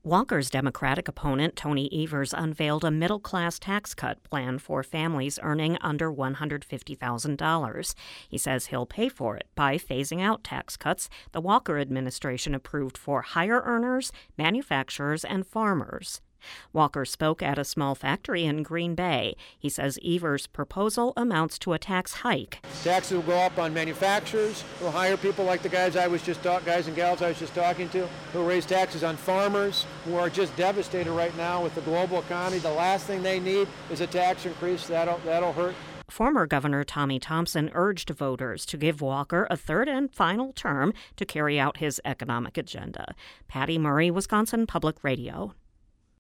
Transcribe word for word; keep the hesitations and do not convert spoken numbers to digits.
Walker's Democratic opponent, Tony Evers, unveiled a middle-class tax cut plan for families earning under one hundred fifty thousand dollars. He says he'll pay for it by phasing out tax cuts the Walker administration approved for higher earners, manufacturers, and farmers. Walker spoke at a small factory in Green Bay. He says Evers' proposal amounts to a tax hike. Taxes will go up on manufacturers, who hire people like the guys I was just talk, guys and gals I was just talking to, who raise taxes on farmers, who are just devastated right now with the global economy. The last thing they need is a tax increase. That'll that'll hurt. Former Governor Tommy Thompson urged voters to give Walker a third and final term to carry out his economic agenda. Patty Murray, Wisconsin Public Radio.